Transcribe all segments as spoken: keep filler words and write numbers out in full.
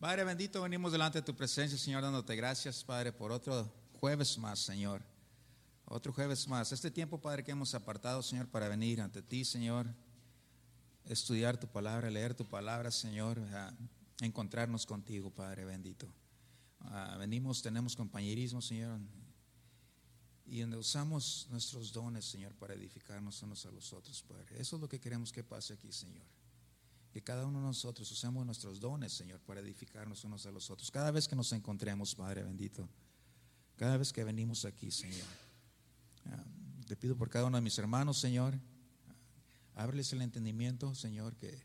Padre bendito, venimos delante de tu presencia, Señor, dándote gracias, Padre, por otro jueves más, Señor. Otro jueves más. Este tiempo, Padre, que hemos apartado, Señor, para venir ante ti, Señor, estudiar tu palabra, leer tu palabra, Señor, a encontrarnos contigo, Padre bendito. Uh, venimos, tenemos compañerismo, Señor, y donde usamos nuestros dones, Señor, para edificarnos unos a los otros, Padre. Eso es lo que queremos que pase aquí, Señor. Que cada uno de nosotros usemos nuestros dones, Señor, para edificarnos unos a los otros. Cada vez que nos encontremos, Padre bendito, cada vez que venimos aquí, Señor, uh, te pido por cada uno de mis hermanos, Señor, uh, ábreles el entendimiento, Señor, que,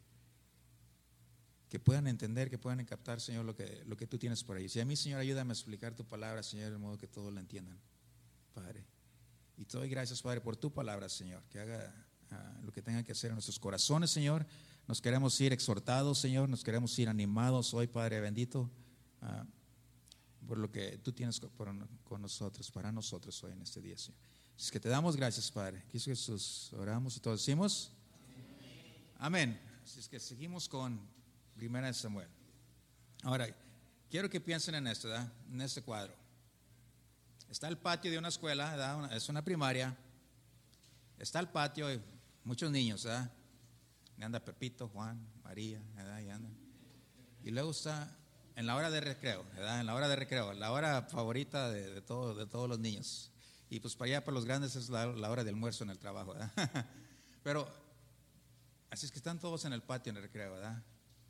que puedan entender, que puedan captar, Señor, lo que, lo que tú tienes por ahí. Si a mí, Señor, ayúdame a explicar tu palabra, Señor, de modo que todos la entiendan, Padre. Y te doy gracias, Padre, por tu palabra, Señor, que haga uh, lo que tenga que hacer en nuestros corazones, Señor. Nos queremos ir exhortados, Señor, nos queremos ir animados hoy, Padre bendito, uh, por lo que tú tienes con, con nosotros, para nosotros hoy en este día, Señor. Es que te damos gracias, Padre. Cristo Jesús, oramos y todos decimos amén. Amén. Así es que seguimos con Primera de Samuel. Ahora, quiero que piensen en esto, ¿verdad? En este cuadro. Está el patio de una escuela, ¿verdad? Una, es una primaria. Está el patio y muchos niños, ¿verdad? Y anda Pepito, Juan, María, ¿verdad? Y andan. Y luego está en la hora de recreo, ¿verdad? En la hora de recreo, la hora favorita de, de, todo, de todos los niños. Y pues para allá, para los grandes, es la, la hora de almuerzo en el trabajo, ¿verdad? Pero, así es que están todos en el patio en el recreo, ¿verdad?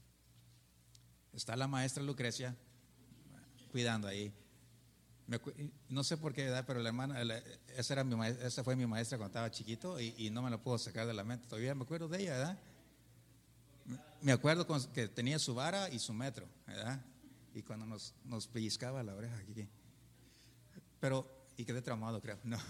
Está la maestra Lucrecia cuidando ahí. Me, no sé por qué, ¿verdad? Pero la hermana, la, esa, era mi maestra, esa fue mi maestra cuando estaba chiquito y, y no me la puedo sacar de la mente. Todavía me acuerdo de ella, ¿verdad? Me acuerdo con, que tenía su vara y su metro, ¿verdad? Y cuando nos, nos pellizcaba la oreja aquí. Pero, y quedé traumado, creo. No.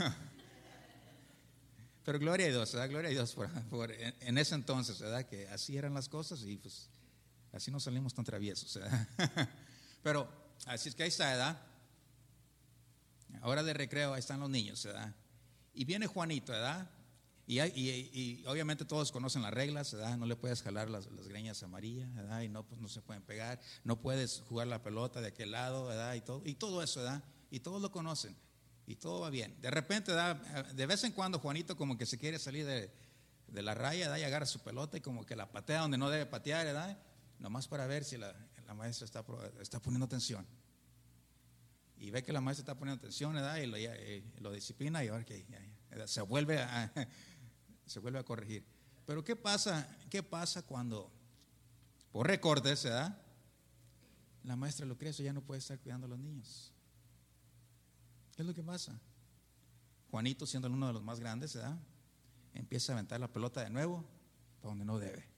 Pero gloria a Dios, ¿verdad? Gloria a Dios por, por en, en ese entonces, ¿verdad? Que así eran las cosas y pues así nos salimos tan traviesos, ¿verdad? Pero así es que ahí está, ¿verdad? Hora de recreo, ahí están los niños, ¿verdad? Y viene Juanito, ¿verdad? Y, y, y obviamente todos conocen las reglas, ¿verdad? No le puedes jalar las, las greñas a María, ¿verdad? Y no, pues no se pueden pegar, no puedes jugar la pelota de aquel lado, ¿verdad? Y todo, y todo eso, ¿verdad? Y todos lo conocen y todo va bien. De repente, ¿verdad? De vez en cuando Juanito como que se quiere salir de, de la raya, ¿verdad? Y agarra su pelota y como que la patea donde no debe patear, ¿verdad? Nomás para ver si la, la maestra está, está poniendo atención. Y ve que la maestra está poniendo atención, ¿verdad? Y lo, y lo disciplina y ahora que se vuelve a, se vuelve a corregir. Pero ¿qué pasa? ¿Qué pasa cuando, por recortes, ¿verdad? La maestra Lucrecia ya no puede estar cuidando a los niños? ¿Qué es lo que pasa? Juanito, siendo uno de los más grandes, ¿verdad? Empieza a aventar la pelota de nuevo para donde no debe.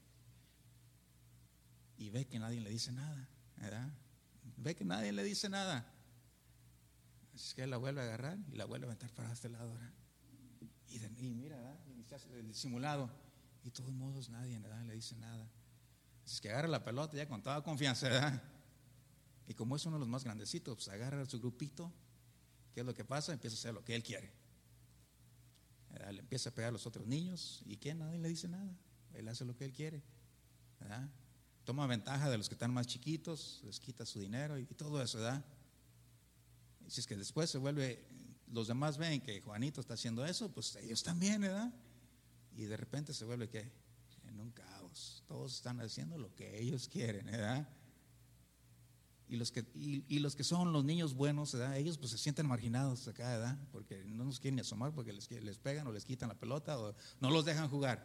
Y ve que nadie le dice nada, ¿verdad? Ve que nadie le dice nada. Así es que él la vuelve a agarrar y la vuelve a aventar para este lado ahora. Y, de, y mira, ¿verdad? Y se hace el disimulado. Y de todos modos nadie, ¿verdad? Le dice nada. Así es que agarra la pelota ya con toda confianza, ¿verdad? Y como es uno de los más grandecitos, pues agarra a su grupito. ¿Qué es lo que pasa? Empieza a hacer lo que él quiere, ¿verdad? Le empieza a pegar a los otros niños. ¿Y qué? Nadie le dice nada. Él hace lo que él quiere, ¿verdad? Toma ventaja de los que están más chiquitos, les quita su dinero y, y todo eso, ¿verdad? Si es que después se vuelve, los demás ven que Juanito está haciendo eso, pues ellos también, ¿verdad? Y de repente se vuelve ¿qué? En un caos. Todos están haciendo lo que ellos quieren, ¿verdad? Y los que, y, y los que son los niños buenos, ¿verdad? Ellos pues se sienten marginados acá, ¿verdad? Porque no nos quieren ni asomar porque les, les pegan o les quitan la pelota o no los dejan jugar.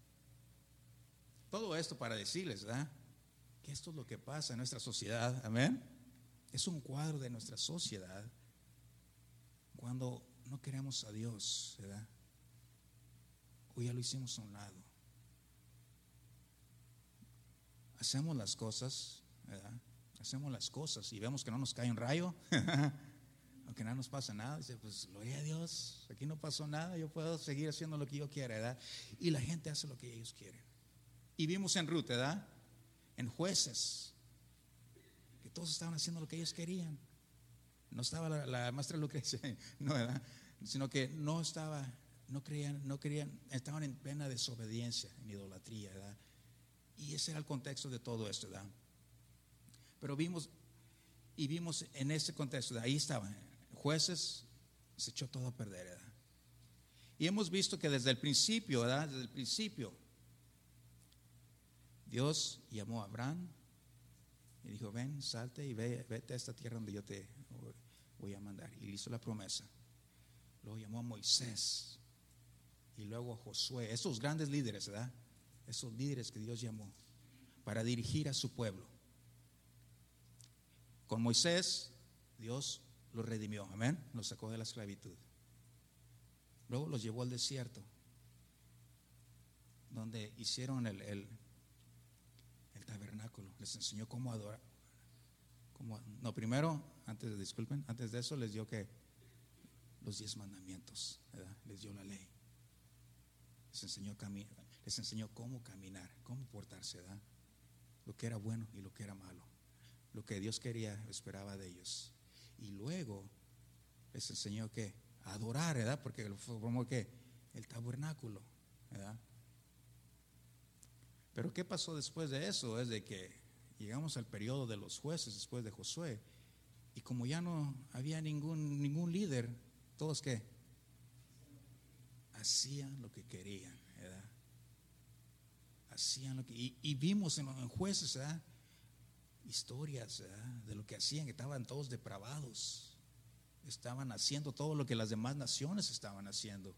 Todo esto para decirles, ¿verdad? Que esto es lo que pasa en nuestra sociedad, amén. Es un cuadro de nuestra sociedad cuando no queremos a Dios, ¿verdad? O ya lo hicimos a un lado. Hacemos las cosas, ¿verdad? Hacemos las cosas y vemos que no nos cae un rayo, aunque no nos pasa nada. Dice, pues gloria a Dios, aquí no pasó nada, yo puedo seguir haciendo lo que yo quiera, ¿verdad? Y la gente hace lo que ellos quieren. Y vimos en Ruth, ¿verdad? En Jueces, que todos estaban haciendo lo que ellos querían. No estaba la, la maestra Lucrecia, no, ¿verdad? Sino que no estaba, no creían, no querían, estaban en plena desobediencia, en idolatría, ¿verdad? Y ese era el contexto de todo esto, ¿verdad? Pero vimos, y vimos en ese contexto, ahí estaban, jueces, se echó todo a perder, ¿verdad? Y hemos visto que desde el principio, ¿verdad? Desde el principio, Dios llamó a Abraham y dijo, ven, salte y ve, vete a esta tierra donde yo te voy a mandar. Y le hizo la promesa. Luego llamó a Moisés y luego a Josué, esos grandes líderes, ¿verdad? Esos líderes que Dios llamó para dirigir a su pueblo. Con Moisés, Dios los redimió, amén, los sacó de la esclavitud. Luego los llevó al desierto, donde hicieron el, el, el tabernáculo. Les enseñó cómo adorar. Cómo, no, primero, antes de, disculpen, antes de eso les dio que los diez mandamientos, ¿verdad? Les dio la ley. Les enseñó, cami- les enseñó cómo caminar, cómo portarse, ¿verdad? Lo que era bueno y lo que era malo. Lo que Dios quería, esperaba de ellos. Y luego les enseñó que adorar, ¿verdad? Porque formó que el tabernáculo, ¿verdad? Pero ¿qué pasó después de eso? Es de que llegamos al periodo de los jueces después de Josué, y como ya no había ningún ningún líder, todos que hacían lo que querían, ¿verdad? Hacían lo que y, y vimos en, en jueces, ¿verdad? Historias, ¿verdad? De lo que hacían, que estaban todos depravados, estaban haciendo todo lo que las demás naciones estaban haciendo.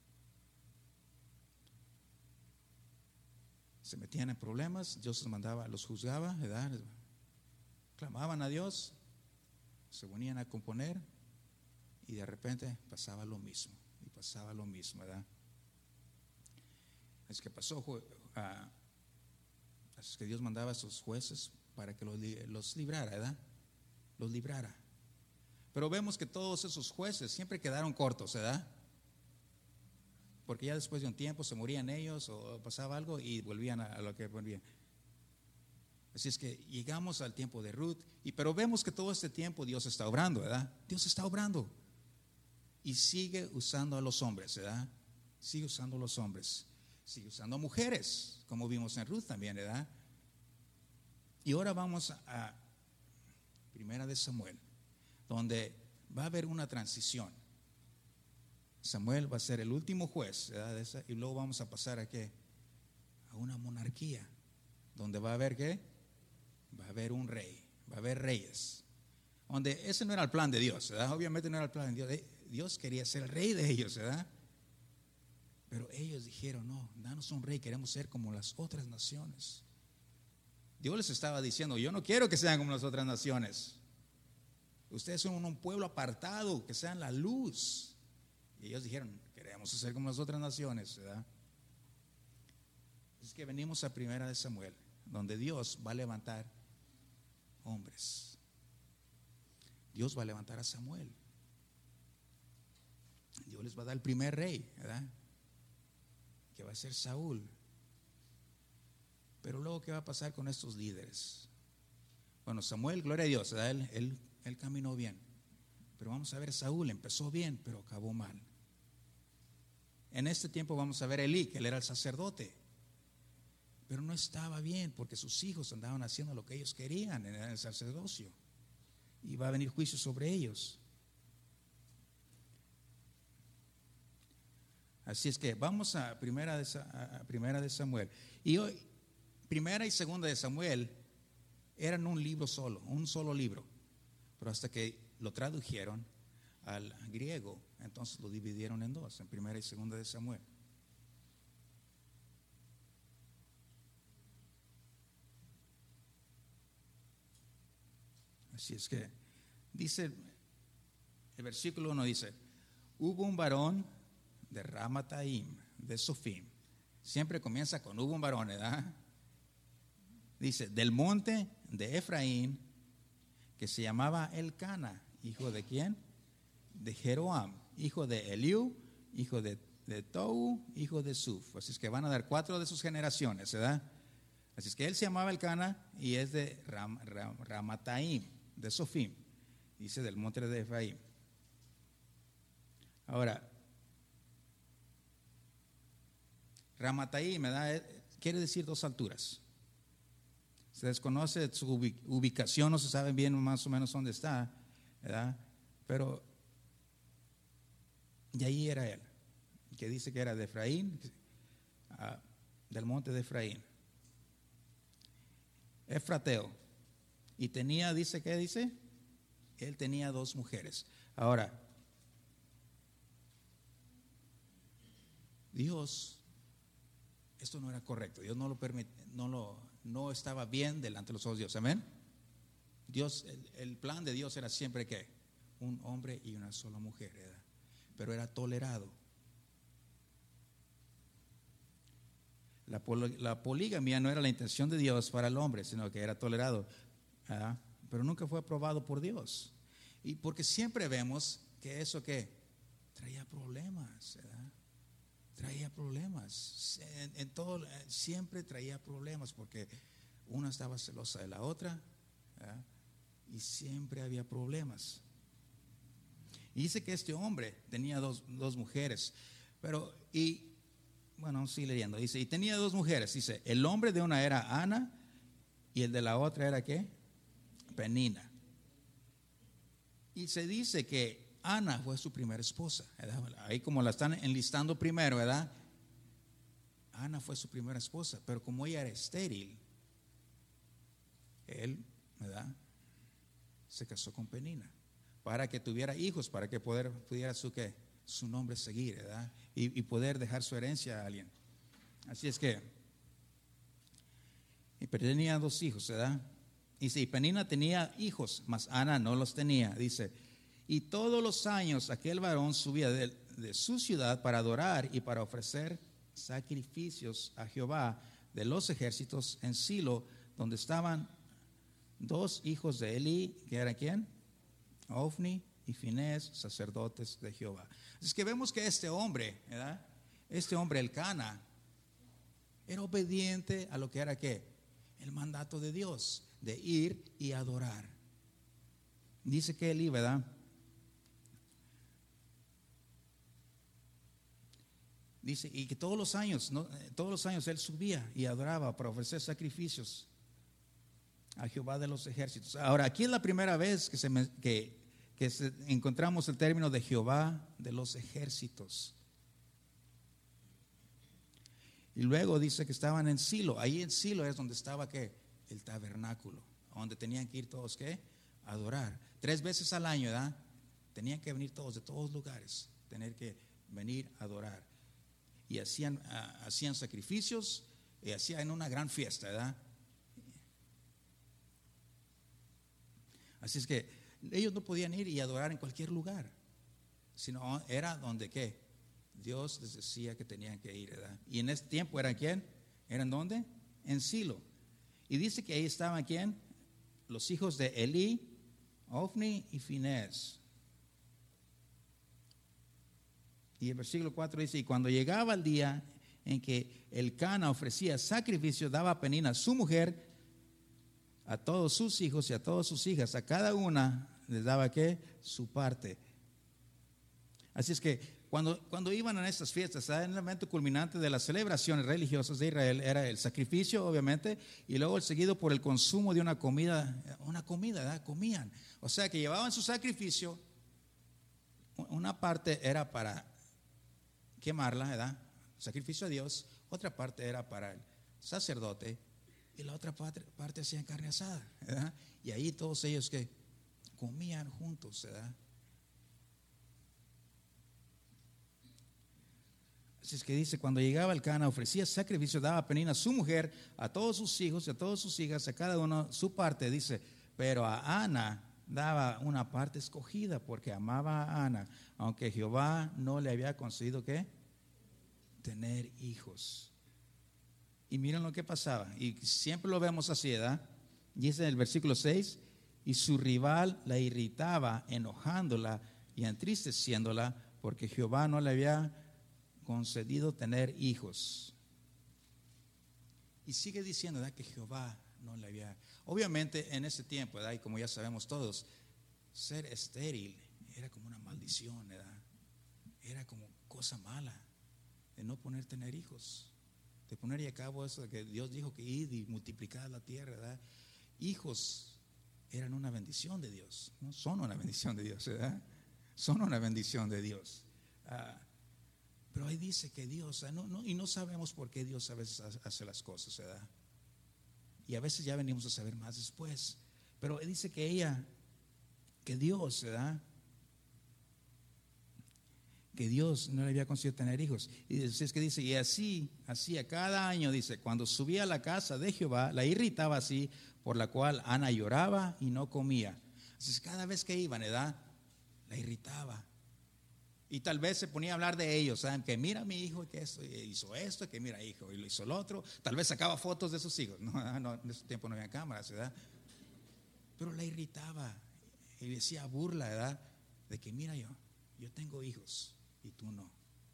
Se metían en problemas, Dios los mandaba, los juzgaba, ¿verdad? Clamaban a Dios, se ponían a componer y de repente pasaba lo mismo, y pasaba lo mismo, ¿verdad? Es que pasó, uh, es que Dios mandaba a sus jueces para que los, los librara, ¿verdad? Los librara. Pero vemos que todos esos jueces siempre quedaron cortos, ¿verdad? Porque ya después de un tiempo se morían ellos o pasaba algo y volvían a, a lo que volvían. Así es que llegamos al tiempo de Ruth, y pero vemos que todo este tiempo Dios está obrando, ¿verdad? Dios está obrando y sigue usando a los hombres, ¿verdad? Sigue usando a los hombres, sigue usando a mujeres, como vimos en Ruth también, ¿verdad? Y ahora vamos a Primera de Samuel, donde va a haber una transición. Samuel va a ser el último juez, ¿verdad? Y luego vamos a pasar a qué? A una monarquía, donde va a haber qué? Va a haber un rey, va a haber reyes. Donde ese no era el plan de Dios, ¿verdad? Obviamente no era el plan de Dios. Dios quería ser el rey de ellos, ¿verdad? Pero ellos dijeron, no, danos un rey, queremos ser como las otras naciones. Dios les estaba diciendo, yo no quiero que sean como las otras naciones. Ustedes son un pueblo apartado, que sean la luz. Y ellos dijeron, queremos ser como las otras naciones, ¿verdad? Es que venimos a Primera de Samuel, donde Dios va a levantar hombres. Dios va a levantar a Samuel. Dios les va a dar el primer rey, ¿verdad? Que va a ser Saúl. Pero luego, ¿qué va a pasar con estos líderes? Bueno, Samuel, gloria a Dios, ¿verdad? Él, él, él caminó bien. Pero vamos a ver, Saúl empezó bien, pero acabó mal. En este tiempo vamos a ver a Elí, que él era el sacerdote, pero no estaba bien porque sus hijos andaban haciendo lo que ellos querían en el sacerdocio, y va a venir juicio sobre ellos. Así es que vamos a primera de, a primera de Samuel. Y hoy, Primera y Segunda de Samuel eran un libro solo, un solo libro, pero hasta que lo tradujeron al griego, entonces lo dividieron en dos, en Primera y Segunda de Samuel. Así es que dice, el versículo uno dice, hubo un varón de Ramataim, de Sofim. Siempre comienza con hubo un varón, ¿verdad? Dice, del monte de Efraín, que se llamaba Elcana, hijo de quién? De Jeroam, hijo de Eliú, hijo de, de Tou, hijo de Suf. Así es que van a dar cuatro de sus generaciones, ¿verdad? Así es que él se llamaba Elcana y es de Ram, Ram, Ramataim, de Sofim, dice del monte de Efraín. Ahora, Ramataim, ¿verdad? Quiere decir dos alturas. Se desconoce su ubicación, no se sabe bien más o menos dónde está, ¿verdad? Pero y ahí era él, que dice que era de Efraín, uh, del monte de Efraín, Efrateo. Y tenía, dice, ¿qué dice? Él tenía dos mujeres. Ahora, Dios, esto no era correcto. Dios no lo permite, no lo, no estaba bien delante de los ojos de Dios. Amén. Dios, el, el plan de Dios era siempre que un hombre y una sola mujer, ¿verdad? Pero era tolerado. La, pol, la poligamia no era la intención de Dios para el hombre, sino que era tolerado. ¿Ah? Pero nunca fue aprobado por Dios. Y porque siempre vemos que eso que traía problemas, ¿verdad? Traía problemas. En, en todo, siempre traía problemas porque una estaba celosa de la otra, ¿verdad? Y siempre había problemas. Y dice que este hombre tenía dos, dos mujeres, pero, y bueno, sigue leyendo, dice, y tenía dos mujeres, dice, el hombre de una era Ana y el de la otra era ¿qué? Penina. Y se dice que Ana fue su primera esposa, ¿verdad? Ahí como la están enlistando primero, ¿verdad? Ana fue su primera esposa, pero como ella era estéril, él, ¿verdad? Se casó con Penina para que tuviera hijos, para que poder, pudiera su, ¿qué? Su nombre seguir, ¿verdad? Y, y poder dejar su herencia a alguien. Así es que, y tenía dos hijos, ¿verdad? Dice, y Penina tenía hijos, mas Ana no los tenía. Dice, y todos los años aquel varón subía de, de su ciudad para adorar y para ofrecer sacrificios a Jehová de los ejércitos en Silo, donde estaban dos hijos de Eli, que eran ¿quién? Ofni y Finés, sacerdotes de Jehová. Es que vemos que este hombre, ¿verdad? Este hombre, el Cana, era obediente a lo que era ¿qué? El mandato de Dios, de ir y adorar. Dice que Eli, ¿verdad? Dice, y que todos los años, ¿no? todos los años él subía y adoraba para ofrecer sacrificios a Jehová de los ejércitos. Ahora, aquí es la primera vez que, se me, que, que se, encontramos el término de Jehová de los ejércitos. Y luego dice que estaban en Silo. Ahí en Silo es donde estaba ¿qué? El tabernáculo, donde tenían que ir todos ¿qué? A adorar. Tres veces al año, ¿verdad? Tenían que venir todos de todos lugares, tener que venir a adorar. Y hacían, uh, hacían sacrificios y hacían una gran fiesta, ¿verdad? Así es que ellos no podían ir y adorar en cualquier lugar, sino era donde ¿qué? Dios les decía que tenían que ir, ¿verdad? Y en ese tiempo eran ¿quién? ¿Eran dónde? En Silo. Y dice que ahí estaban ¿quién? Los hijos de Eli, Ofni y Finés. Y el versículo cuatro dice, y cuando llegaba el día en que el Cana ofrecía sacrificio, daba a Penina su mujer, a todos sus hijos y a todas sus hijas, a cada una les daba ¿qué? Su parte. Así es que cuando, cuando iban a estas fiestas, ¿sabes? El elemento culminante de las celebraciones religiosas de Israel era el sacrificio, obviamente, y luego el seguido por el consumo de una comida, una comida, ¿verdad? Comían. O sea que llevaban su sacrificio, una parte era para quemarla, ¿verdad? Sacrificio a Dios, otra parte era para el sacerdote y la otra parte, parte hacían carne asada, ¿verdad? Y ahí todos ellos que comían juntos, ¿verdad? Así es que dice, cuando llegaba el Cana ofrecía sacrificio, daba a Penina su mujer, a todos sus hijos y a todas sus hijas, a cada uno su parte, dice, pero a Ana daba una parte escogida porque amaba a Ana, aunque Jehová no le había concedido ¿qué? Tener hijos. Y miren lo que pasaba, y siempre lo vemos así, ¿verdad? Dice en el versículo seis, y su rival la irritaba, enojándola y entristeciéndola, porque Jehová no le había concedido tener hijos. Y sigue diciendo, ¿verdad? Que Jehová no le había. Obviamente en ese tiempo, ¿verdad? Y como ya sabemos todos, ser estéril era como una maldición, ¿verdad? Era como cosa mala de no poder tener hijos. de poner a cabo eso de que Dios dijo que id y multiplicad la tierra, ¿verdad? Hijos eran una bendición de Dios, ¿no? Son una bendición de Dios, ¿verdad? Son una bendición de Dios. Ah, pero ahí dice que Dios, no, no, y no sabemos por qué Dios a veces hace las cosas, ¿verdad? Y a veces ya venimos a saber más después. Pero dice que ella, que Dios, ¿verdad? Que Dios no le había conseguido tener hijos. Y es que dice, y así, así a cada año, dice, cuando subía a la casa de Jehová, la irritaba así, por la cual Ana lloraba y no comía. Entonces cada vez que iban, ¿verdad? La irritaba. Y tal vez se ponía a hablar de ellos, ¿saben? Que mira mi hijo que esto, hizo esto, que mira hijo, y lo hizo el otro. Tal vez sacaba fotos de sus hijos. No, no, en ese tiempo no había cámaras, ¿verdad? Pero la irritaba y decía burla, ¿verdad? De que mira yo, yo tengo hijos y tú no.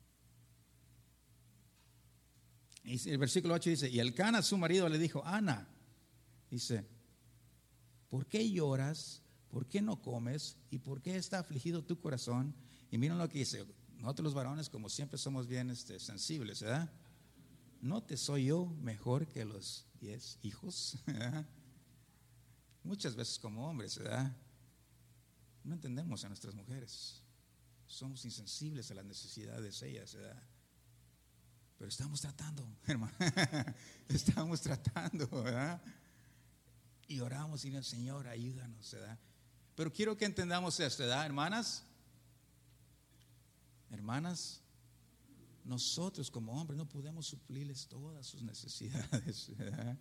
Y el versículo ocho dice, y Elcana su marido le dijo, Ana, dice, ¿por qué lloras? ¿Por qué no comes? ¿Y por qué está afligido tu corazón? Y miren lo que dice, nosotros los varones como siempre somos bien este, sensibles, ¿verdad? ¿No te soy yo mejor que los diez hijos? Muchas veces como hombres, ¿verdad? No entendemos a nuestras mujeres. Somos insensibles a las necesidades de ellas, ¿verdad? Pero estamos tratando, hermano. Estamos tratando, ¿verdad? Y oramos y decimos, Señor, ayúdanos, ¿verdad? Pero quiero que entendamos esto, ¿verdad, hermanas? Hermanas, nosotros como hombres no podemos suplirles todas sus necesidades, ¿verdad?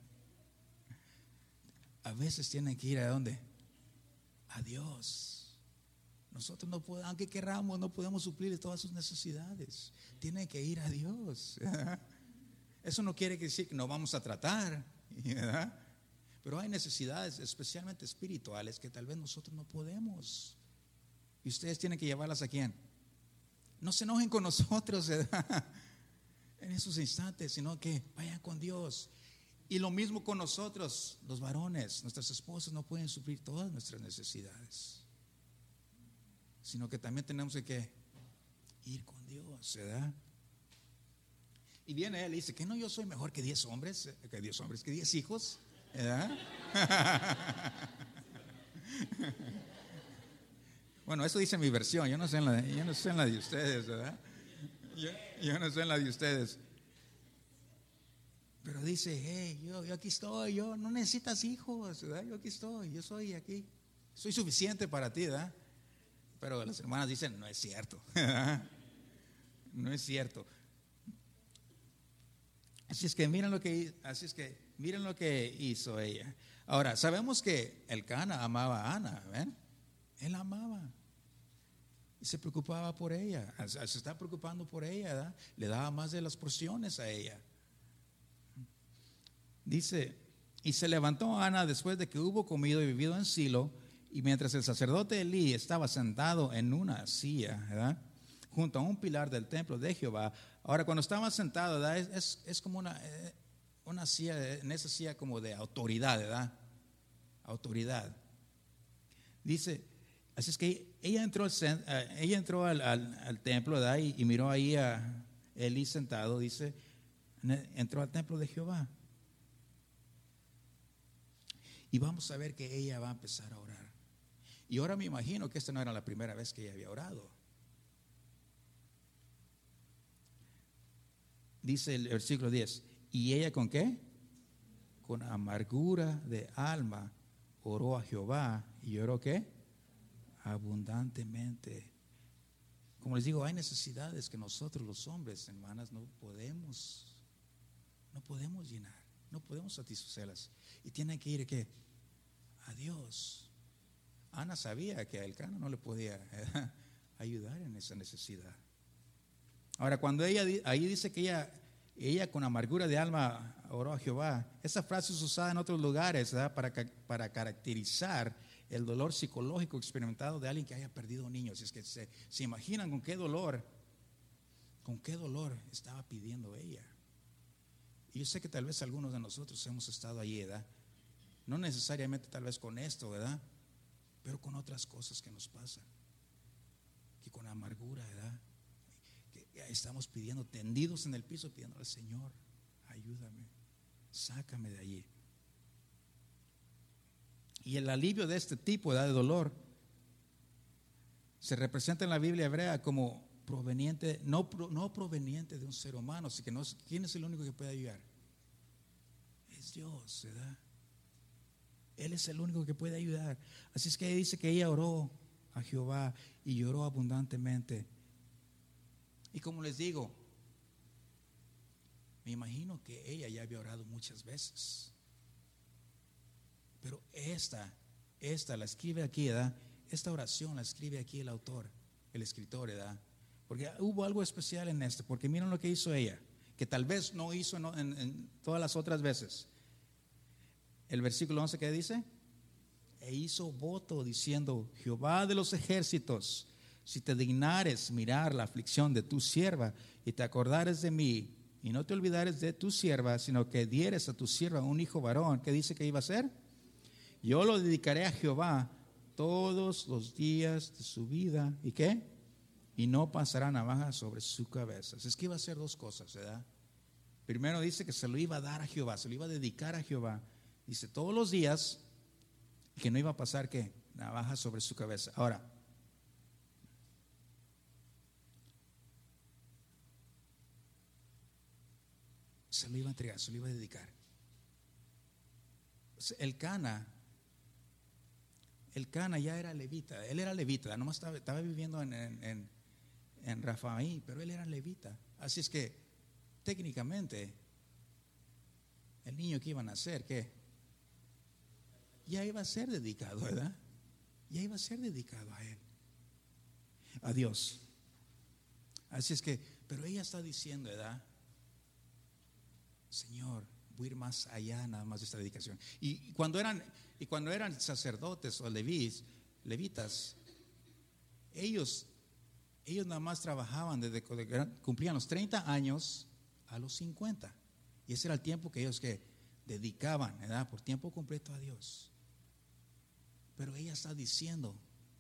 A veces tienen que ir a dónde? A Dios. Nosotros no podemos, aunque querramos, no podemos suplir todas sus necesidades. Tienen que ir a Dios, ¿verdad? Eso no quiere decir que no vamos a tratar, ¿verdad? Pero hay necesidades, especialmente espirituales, que tal vez nosotros no podemos. Y ustedes tienen que llevarlas a quién. No se enojen con nosotros, ¿verdad? En esos instantes, sino que vayan con Dios. Y lo mismo con nosotros, los varones. Nuestras esposas no pueden suplir todas nuestras necesidades, sino que también tenemos que ir con Dios, ¿verdad? Y viene él y dice que no, yo soy mejor que diez hombres, que diez hombres, que diez hijos, ¿verdad? Bueno, eso dice mi versión, yo no sé en la, yo no sé en la de ustedes, ¿verdad? Yo, yo no sé en la de ustedes. Pero dice, hey, yo, yo aquí estoy, yo no necesitas hijos, ¿verdad? Yo aquí estoy, yo soy aquí, soy suficiente para ti, ¿verdad? Pero las hermanas dicen, no es cierto, ¿verdad? No es cierto. Así es que miren lo que, así es que miren lo que hizo ella. Ahora, sabemos que Elcana amaba a Ana, ¿ven? Él la amaba y se preocupaba por ella, se está preocupando por ella, ¿verdad? Le daba más de las porciones a ella. Dice, y se levantó Ana después de que hubo comido y bebido en Silo, y mientras el sacerdote Elí estaba sentado en una silla, ¿verdad? Junto a un pilar del templo de Jehová. Ahora, cuando estaba sentado, ¿verdad? Es, es, es como una, una silla, en esa silla como de autoridad, ¿verdad? Autoridad. Dice, así es que ella entró, ella entró al, al, al templo, ¿verdad? Y, y miró ahí a Elí sentado, dice, entró al templo de Jehová. Y vamos a ver que ella va a empezar a orar. Y ahora me imagino que esta no era la primera vez que ella había orado. Dice el versículo diez, ¿y ella con qué? Con amargura de alma oró a Jehová. ¿Y oró qué? Abundantemente. Como les digo, hay necesidades que nosotros los hombres, hermanas, no podemos, no podemos llenar, no podemos satisfacerlas. Y tienen que ir ¿qué? A Dios. Ana sabía que a Elcana no le podía eh, ayudar en esa necesidad. Ahora, cuando ella ahí dice que ella, ella con amargura de alma oró a Jehová, esa frase es usada en otros lugares, ¿verdad? Para, para caracterizar el dolor psicológico experimentado de alguien que haya perdido niños. Es que se, se imaginan con qué dolor, con qué dolor estaba pidiendo ella. Y yo sé que tal vez algunos de nosotros hemos estado allí, ¿verdad? No necesariamente tal vez con esto, ¿verdad? Pero con otras cosas que nos pasan. Que con amargura, ¿verdad? Que estamos pidiendo, tendidos en el piso, pidiendo al Señor, ayúdame, sácame de allí. Y el alivio de este tipo, ¿verdad?, de dolor se representa en la Biblia hebrea como proveniente, no, no proveniente de un ser humano. Así que no, ¿quién es el único que puede ayudar? Es Dios, ¿verdad? Él es el único que puede ayudar. Así es que dice que ella oró a Jehová y lloró abundantemente. Y como les digo, me imagino que ella ya había orado muchas veces, pero esta, esta la escribe aquí, ¿verdad? Esta oración la escribe aquí el autor, el escritor, ¿verdad? Porque hubo algo especial en esto, porque miren lo que hizo ella, que tal vez no hizo en, en, en todas las otras veces. El versículo once, ¿qué dice? E hizo voto diciendo: Jehová de los ejércitos, si te dignares mirar la aflicción de tu sierva y te acordares de mí y no te olvidares de tu sierva, sino que dieres a tu sierva un hijo varón, ¿qué dice que iba a hacer? Yo lo dedicaré a Jehová todos los días de su vida. ¿Y qué? Y no pasará navaja sobre su cabeza. Es que iba a hacer dos cosas, ¿verdad? Primero dice que se lo iba a dar a Jehová, se lo iba a dedicar a Jehová. Dice todos los días, que no iba a pasar ¿qué? Navaja sobre su cabeza. Ahora, se lo iba a entregar, se lo iba a dedicar. El Cana, el Cana ya era levita, él era levita, nomás estaba, estaba viviendo en, en, en, en Rafaí, pero él era levita. Así es que técnicamente el niño que iba a nacer, ¿qué? Ya iba a ser dedicado, ¿verdad? Ya iba a ser dedicado a él, a Dios. Así es que, pero ella está diciendo, ¿verdad? Señor, voy a ir más allá nada más de esta dedicación. Y cuando eran, y cuando eran sacerdotes o levis, levitas, ellos, ellos nada más trabajaban desde que cumplían los treinta años a los cincuenta. Y ese era el tiempo que ellos que dedicaban, ¿verdad?, por tiempo completo a Dios. Pero ella está diciendo: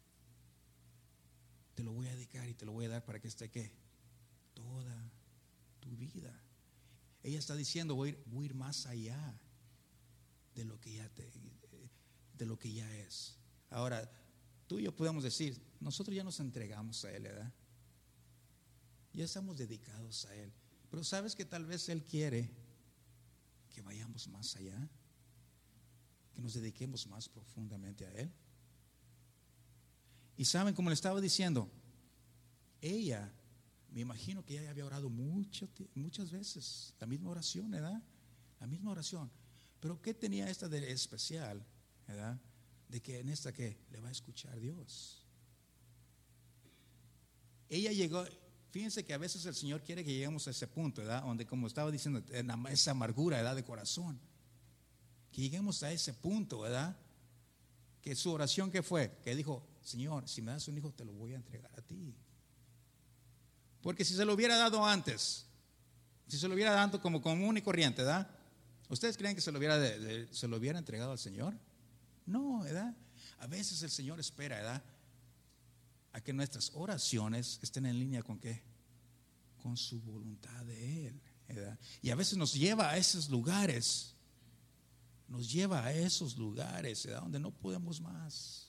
te lo voy a dedicar y te lo voy a dar para que esté ¿qué? Toda tu vida. Ella está diciendo: voy a ir, voy a ir más allá de lo que ya te, de lo que ya es. Ahora, tú y yo podemos decir: nosotros ya nos entregamos a Él, ¿verdad? Ya estamos dedicados a Él. Pero sabes que tal vez Él quiere que vayamos más allá, que nos dediquemos más profundamente a Él. Y saben, como le estaba diciendo, ella, me imagino que ella había orado mucho, muchas veces, la misma oración, ¿verdad? La misma oración. Pero ¿qué tenía esta de especial, ¿verdad? De que en esta que le va a escuchar Dios. Ella llegó, fíjense que a veces el Señor quiere que lleguemos a ese punto, ¿verdad? Donde, como estaba diciendo, esa amargura, ¿verdad?, de corazón. Que lleguemos a ese punto, ¿verdad? Que su oración, ¿qué fue? Que dijo: Señor, si me das un hijo, te lo voy a entregar a ti. Porque si se lo hubiera dado antes, si se lo hubiera dado como común y corriente, ¿verdad? ¿Ustedes creen que se lo hubiera, de, de, se lo hubiera entregado al Señor? No, ¿verdad? A veces el Señor espera, ¿verdad?, a que nuestras oraciones estén en línea con ¿qué? Con su voluntad de Él, ¿verdad? Y a veces nos lleva a esos lugares, nos lleva a esos lugares, ¿verdad?, donde no podemos más,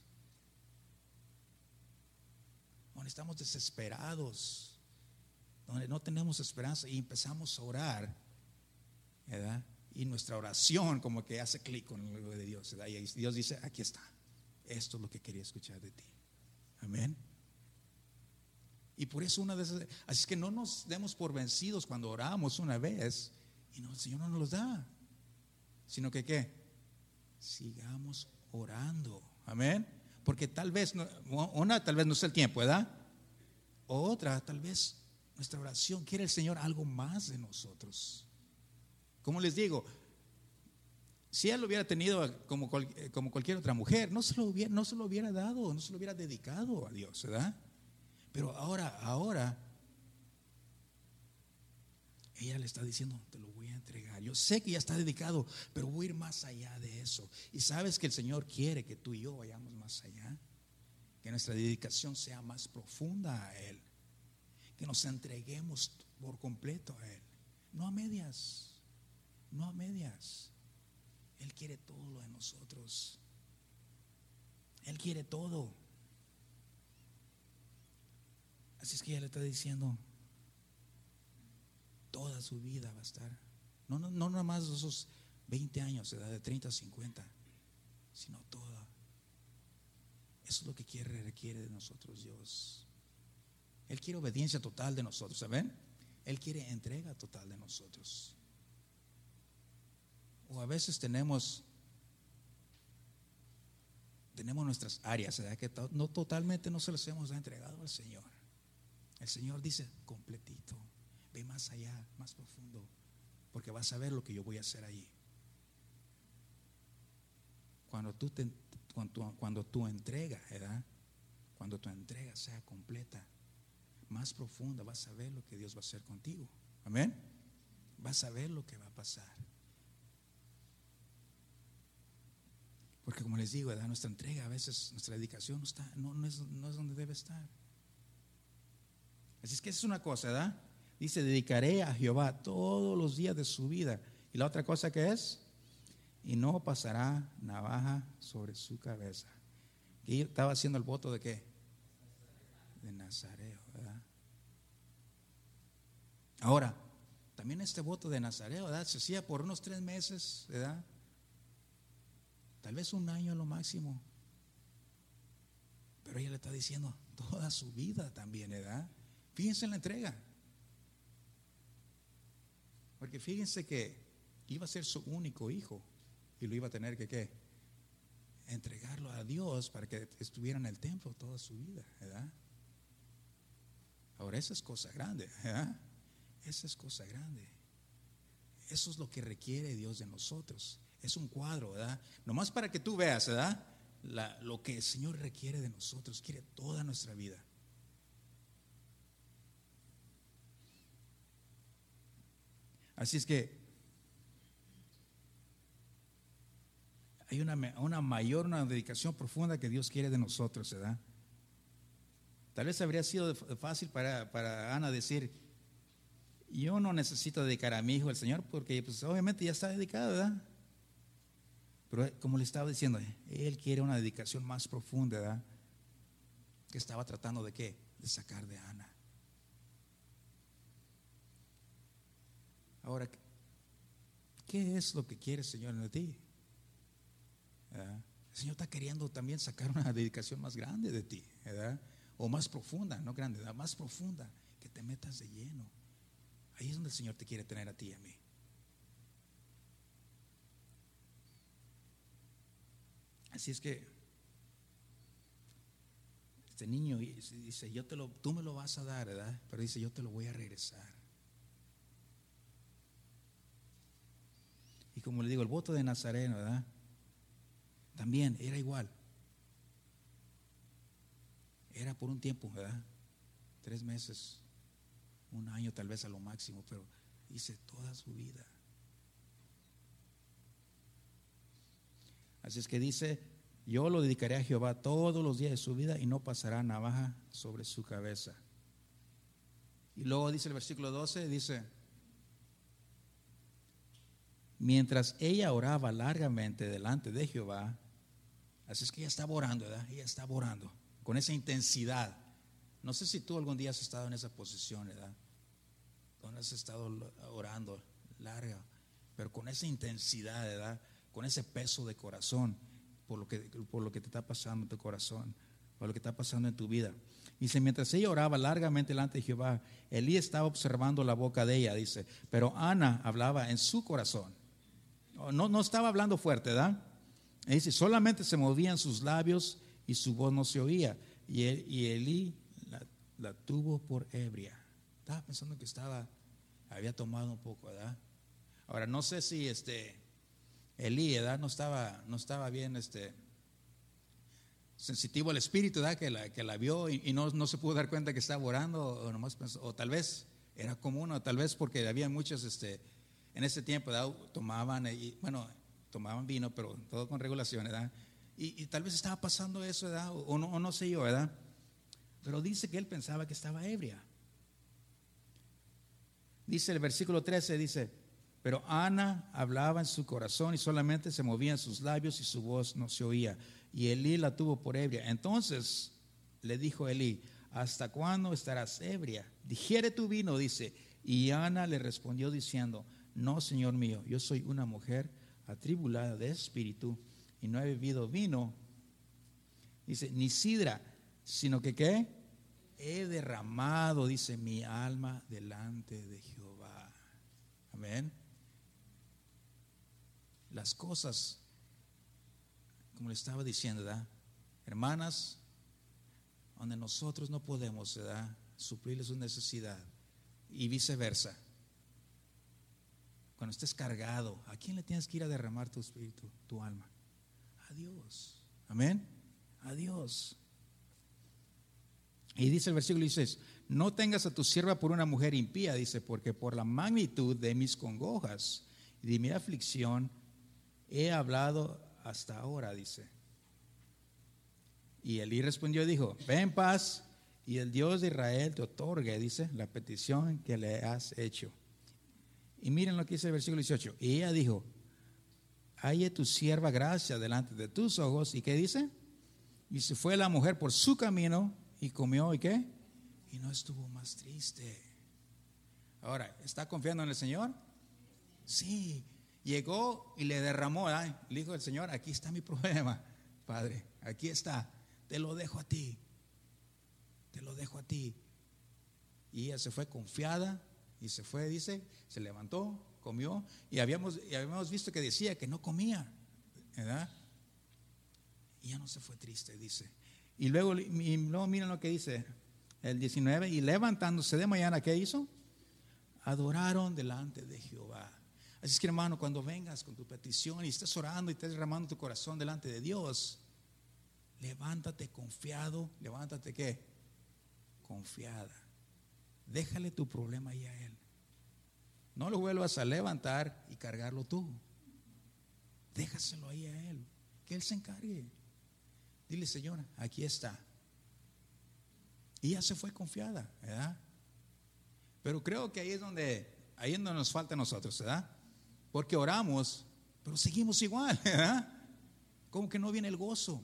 donde estamos desesperados, donde no tenemos esperanza y empezamos a orar, ¿verdad? Y nuestra oración como que hace clic con el de Dios, ¿verdad? Y Dios dice: aquí está, esto es lo que quería escuchar de ti. Amén. Y por eso una de esas, así es que no nos demos por vencidos cuando oramos una vez y no, el Señor no nos los da, sino que ¿qué? Sigamos orando. Amén. Porque tal vez no, una tal vez no es el tiempo, ¿verdad? Otra tal vez nuestra oración quiere el Señor algo más de nosotros. Como les digo, si Él lo hubiera tenido como, como cualquier otra mujer, no se lo hubiera, no se lo hubiera dado, no se lo hubiera dedicado a Dios, ¿verdad? Pero ahora, ahora ella le está diciendo: te lo voy a entregar. Yo sé que ya está dedicado, pero voy a ir más allá de eso. Y sabes que el Señor quiere que tú y yo vayamos más allá, que nuestra dedicación sea más profunda a Él, que nos entreguemos por completo a Él, no a medias. no a medias. Él quiere todo lo de nosotros. Él quiere todo. Así es que ella le está diciendo, toda su vida va a estar. No, no, no nada más esos veinte años, edad de treinta a cincuenta, sino toda. Eso es lo que quiere, requiere de nosotros Dios. Él quiere obediencia total de nosotros, ¿saben? Él quiere entrega total de nosotros. O a veces tenemos tenemos nuestras áreas, ¿verdad? Que to- no totalmente no se las hemos entregado al Señor. El Señor dice completito, ve más allá, más profundo, porque vas a ver lo que yo voy a hacer allí. Cuando tú te, cuando, cuando tu entrega, ¿verdad? Cuando tu entrega sea completa, más profunda, vas a ver lo que Dios va a hacer contigo. Amén. Vas a ver lo que va a pasar. Porque como les digo, ¿verdad? Nuestra entrega, a veces nuestra dedicación no, está, no, no, es, no es donde debe estar. Así es que esa es una cosa, ¿verdad? Dice, dedicaré a Jehová todos los días de su vida. Y la otra cosa que es, y no pasará navaja sobre su cabeza. Y estaba haciendo el voto de qué? De Nazareo, ¿verdad? Ahora, también este voto de Nazareo, ¿verdad? Se hacía por unos tres meses, ¿verdad? Tal vez un año a lo máximo. Pero ella le está diciendo toda su vida también, ¿verdad? Fíjense en la entrega. Porque fíjense que iba a ser su único hijo y lo iba a tener que ¿qué? Entregarlo a Dios para que estuviera en el templo toda su vida, ¿verdad? Ahora esa es cosa grande, ¿verdad? Esa es cosa grande. Eso es lo que requiere Dios de nosotros. Es un cuadro, ¿verdad? Nomás para que tú veas, ¿verdad? La, lo que el Señor requiere de nosotros, quiere toda nuestra vida. Así es que hay una, una mayor, una dedicación profunda que Dios quiere de nosotros, ¿verdad? Tal vez habría sido fácil para, para Ana decir, yo no necesito dedicar a mi hijo al Señor porque pues obviamente ya está dedicado, ¿verdad? Pero como le estaba diciendo, él quiere una dedicación más profunda, ¿verdad? Que estaba tratando de ¿qué? De sacar de Ana. Ahora, ¿qué es lo que quiere el Señor de ti? ¿Verdad? El Señor está queriendo también sacar una dedicación más grande de ti, ¿verdad? O más profunda, no grande, ¿verdad? Más profunda, que te metas de lleno. Ahí es donde el Señor te quiere tener a ti y a mí. Así es que este niño dice, yo te lo, tú me lo vas a dar, ¿verdad? Pero dice, yo te lo voy a regresar. Y como le digo, el voto de Nazareno, ¿verdad? También era igual. Era por un tiempo, ¿verdad? Tres meses, un año tal vez a lo máximo, pero dice toda su vida. Así es que dice, yo lo dedicaré a Jehová todos los días de su vida y no pasará navaja sobre su cabeza. Y luego dice el versículo doce, dice, mientras ella oraba largamente delante de Jehová, así es que ella estaba orando, ¿verdad? Ella estaba orando con esa intensidad. No sé si tú algún día has estado en esa posición, ¿verdad? Donde has estado orando larga, pero con esa intensidad, ¿verdad? Con ese peso de corazón por lo que, por lo que te está pasando en tu corazón, por lo que está pasando en tu vida. Dice, mientras ella oraba largamente delante de Jehová, Elí estaba observando la boca de ella, dice, pero Ana hablaba en su corazón. No, no estaba hablando fuerte, ¿verdad? Y dice, solamente se movían sus labios y su voz no se oía. Y, él, y Elí la, la tuvo por ebria. Estaba pensando que estaba, había tomado un poco, ¿verdad? Ahora, no sé si este Elí, ¿verdad? No estaba, no estaba bien este, sensitivo al espíritu, ¿verdad? Que la, que la vio y, y no, no se pudo dar cuenta que estaba orando, o, nomás pensó, o tal vez era común, o tal vez porque había muchos, este, en ese tiempo, ¿verdad? Tomaban, y, bueno, tomaban vino, pero todo con regulación, ¿verdad? Y, y tal vez estaba pasando eso, ¿verdad? O, o, no, o no sé yo, ¿verdad? Pero dice que él pensaba que estaba ebria. Dice el versículo trece, dice, Pero Ana hablaba en su corazón y solamente se movían sus labios y su voz no se oía. Y Elí la tuvo por ebria. Entonces le dijo Elí: ¿hasta cuándo estarás ebria? Digiere tu vino, dice. Y Ana le respondió diciendo: no, Señor mío, yo soy una mujer atribulada de espíritu y no he bebido vino, dice, ni sidra, sino que ¿qué? He derramado, dice, mi alma delante de Jehová. Amén. Las cosas, como le estaba diciendo, ¿verdad? Hermanas, donde nosotros no podemos, ¿verdad?, suplirles su necesidad, y viceversa. Cuando estés cargado, ¿a quién le tienes que ir a derramar tu espíritu, tu alma? A Dios. Amén. A Dios. Y dice el versículo dieciséis: no tengas a tu sierva por una mujer impía, dice, porque por la magnitud de mis congojas y de mi aflicción he hablado hasta ahora, dice. Y Elí respondió y dijo: ve en paz, y el Dios de Israel te otorgue, dice, la petición que le has hecho. Y miren lo que dice el versículo dieciocho. Y ella dijo: halle tu sierva gracia delante de tus ojos. ¿Y qué dice? Y se fue la mujer por su camino y comió, ¿y qué? Y no estuvo más triste. Ahora, ¿está confiando en el Señor? Sí. Llegó y le derramó, ¿eh? Le dijo el Señor: aquí está mi problema, Padre, aquí está, te lo dejo a ti, te lo dejo a ti. Y ella se fue confiada y se fue, dice, se levantó, comió, y habíamos, y habíamos visto que decía que no comía, ¿verdad? Y ya no se fue triste, dice. Y luego, y luego miren lo que dice el diecinueve: y levantándose de mañana, ¿qué hizo? Adoraron delante de Jehová. Así es que, hermano, cuando vengas con tu petición y estés orando y estés derramando tu corazón delante de Dios, levántate confiado. Levántate, ¿qué? Confiada. Déjale tu problema ahí a Él. No lo vuelvas a levantar y cargarlo tú. Déjaselo ahí a Él, que Él se encargue. Dile: Señor, aquí está. Y ella se fue confiada, ¿verdad? Pero creo que ahí es donde Ahí es donde nos falta a nosotros, ¿verdad? Porque oramos, pero seguimos igual, ¿verdad? Como que no viene el gozo.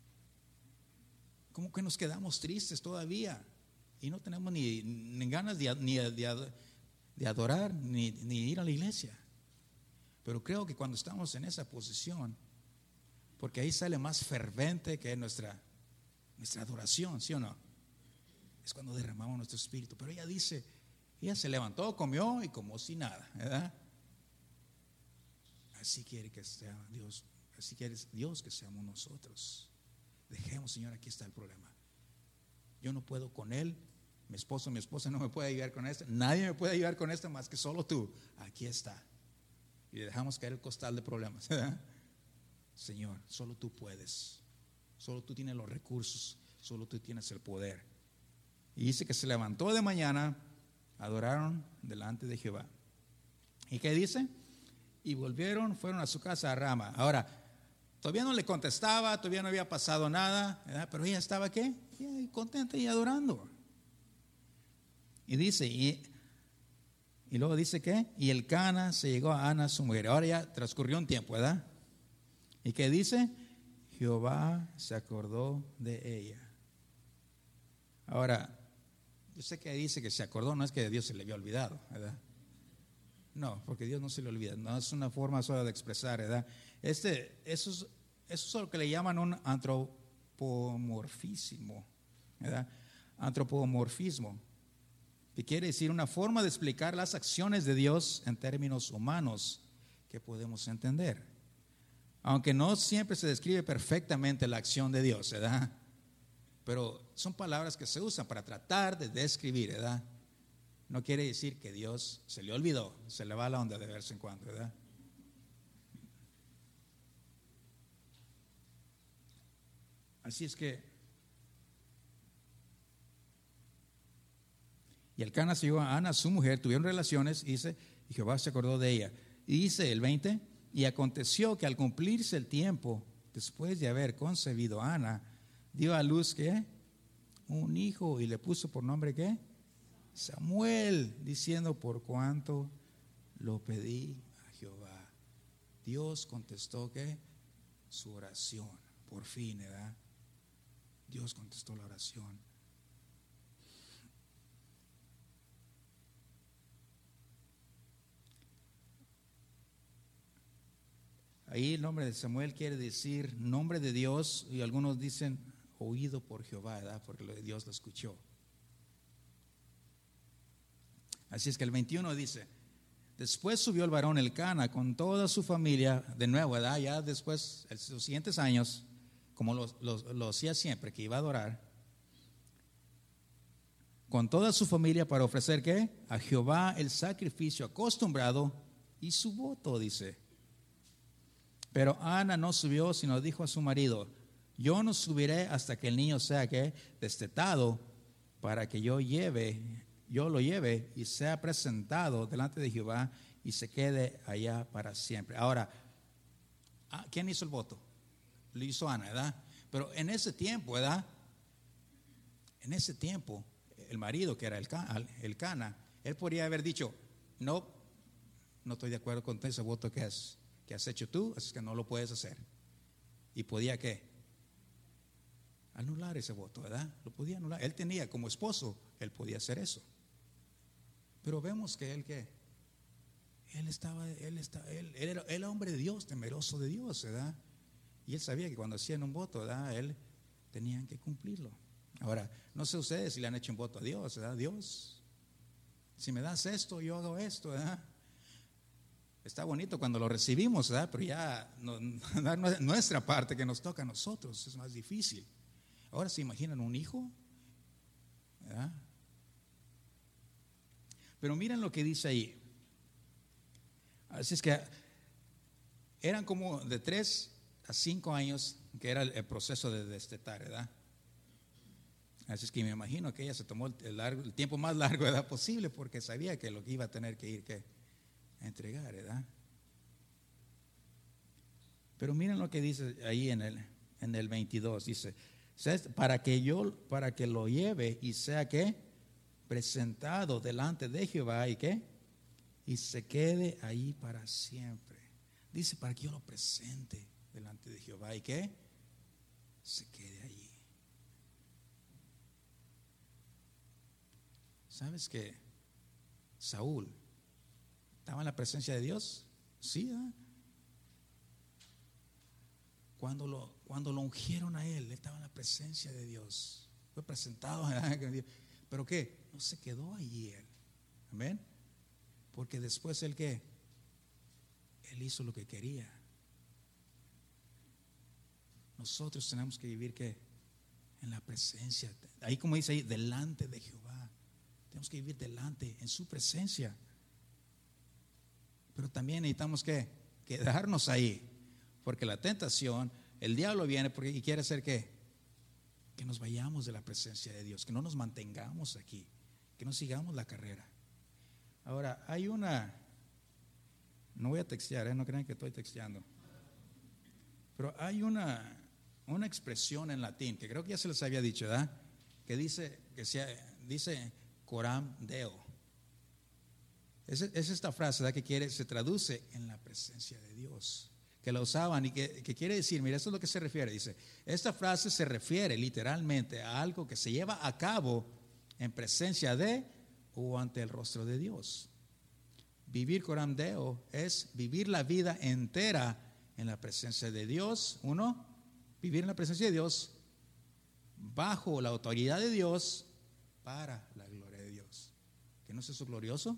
Como que nos quedamos tristes todavía y no tenemos ni, ni ganas de, ni de, de adorar ni, ni ir a la iglesia. Pero creo que cuando estamos en esa posición, porque ahí sale más fervente que nuestra, nuestra adoración, ¿sí o no? Es cuando derramamos nuestro espíritu. Pero ella dice, ella se levantó, comió y como si nada, ¿verdad? Así quiere que sea Dios, así quiere Dios que seamos nosotros. Dejemos, Señor, aquí está el problema. Yo no puedo con él, mi esposo, mi esposa no me puede ayudar con esto, nadie me puede ayudar con esto más que solo tú. Aquí está. Y le dejamos caer el costal de problemas, ¿verdad? Señor, solo tú puedes, solo tú tienes los recursos, solo tú tienes el poder. Y dice que se levantó de mañana, adoraron delante de Jehová. ¿Y qué dice? Y volvieron, fueron a su casa a Rama. Ahora, todavía no le contestaba, todavía no había pasado nada, ¿verdad? Pero ella estaba, ¿qué? Y contenta y adorando. Y dice, y, y luego dice, ¿qué? Y el Cana se llegó a Ana, su mujer. Ahora ya transcurrió un tiempo, ¿verdad? ¿Y qué dice? Jehová se acordó de ella. Ahora, yo sé que dice que se acordó, no es que Dios se le había olvidado, ¿verdad? No, porque Dios no se le olvida, no es una forma sola de expresar, ¿verdad? Este, eso, es, eso es lo que le llaman un antropomorfismo, ¿verdad? Antropomorfismo, que quiere decir una forma de explicar las acciones de Dios en términos humanos que podemos entender. Aunque no siempre se describe perfectamente la acción de Dios, ¿verdad? Pero son palabras que se usan para tratar de describir, ¿verdad? No quiere decir que Dios se le olvidó, se le va la onda de vez en cuando, ¿verdad? Así es que, y el Cana se llevó a Ana, su mujer, tuvieron relaciones, dice, y Jehová se acordó de ella. Y dice el veinte, y aconteció que al cumplirse el tiempo, después de haber concebido a Ana, dio a luz, ¿qué? Un hijo, y le puso por nombre, ¿qué? Samuel, diciendo, por cuanto lo pedí Dios contestó ¿qué? Su oración, por fin, ¿verdad? Dios contestó la oración. Ahí el nombre de Samuel quiere decir nombre de Dios, y algunos dicen oído por Jehová, ¿verdad? Porque Dios lo escuchó. Así es que el veintiuno dice: después subió el varón Elcana con toda su familia, de nuevo, ¿verdad? Ya después, en los siguientes años, como lo, lo, lo hacía siempre, que iba a adorar, con toda su familia para ofrecer ¿qué? A Jehová el sacrificio acostumbrado y su voto, dice. Pero Ana no subió, sino dijo a su marido: yo no subiré hasta que el niño sea ¿qué? Destetado, para que yo lleve, yo lo lleve y sea presentado delante de Jehová y se quede allá para siempre. Ahora, ¿quién hizo el voto? Lo hizo Ana, ¿verdad? Pero en ese tiempo, ¿verdad? En ese tiempo, el marido, que era el, el Cana, él podría haber dicho: no, no estoy de acuerdo con ese voto que has, que has hecho tú, así que no lo puedes hacer. Y podía ¿qué? Anular ese voto, ¿verdad? Lo podía anular. Él tenía como esposo, él podía hacer eso. Pero vemos que él ¿qué? Él estaba, él estaba, él, él era el hombre de Dios, temeroso de Dios, ¿verdad? Y él sabía que cuando hacían un voto, ¿verdad? Él tenían que cumplirlo. Ahora, no sé ustedes si le han hecho un voto a Dios, ¿verdad? Dios, si me das esto, yo hago esto, ¿verdad? Está bonito cuando lo recibimos, ¿verdad? Pero ya no, nuestra parte que nos toca a nosotros es más difícil. Ahora se imaginan un hijo, ¿verdad? Pero miren lo que dice ahí. Así es que eran como de tres a cinco años que era el, el proceso de destetar, ¿verdad? Así es que me imagino que ella se tomó el, largo, el tiempo más largo, ¿verdad? Posible, porque sabía que lo que iba a tener que ir que a entregar, ¿verdad? Pero miren lo que dice ahí en el, en el veintidós, dice: para que yo, para que lo lleve y sea que presentado delante de Jehová y que y se quede ahí para siempre. Dice: para que yo lo presente delante de Jehová y que se quede allí. ¿Sabes que Saúl estaba en la presencia de Dios? Sí, ¿eh? Cuando lo, cuando lo ungieron a él, él estaba en la presencia de Dios. Fue presentado, ¿verdad? ¿Pero qué? No se quedó allí él. Amén. Porque después él ¿qué? Él hizo lo que quería. Nosotros tenemos que vivir ¿qué? En la presencia. Ahí como dice ahí, delante de Jehová. Tenemos que vivir delante, en su presencia. Pero también necesitamos ¿qué? Quedarnos ahí. Porque la tentación, el diablo viene porque, y quiere hacer ¿qué? Que nos vayamos de la presencia de Dios, que no nos mantengamos aquí, que no sigamos la carrera. Ahora, hay una, no voy a textear, ¿eh? No crean que estoy texteando, pero hay una, una expresión en latín, que creo que ya se les había dicho, ¿verdad? Que dice, que sea, dice coram deo. Es, es esta frase, ¿verdad? Que quiere, se traduce en la presencia de Dios, que la usaban y que, que quiere decir, mira, esto es lo que se refiere, dice, esta frase se refiere literalmente a algo que se lleva a cabo en presencia de o ante el rostro de Dios. Vivir coram deo es vivir la vida entera en la presencia de Dios. Uno, vivir en la presencia de Dios bajo la autoridad de Dios para la gloria de Dios. ¿Que no es eso glorioso?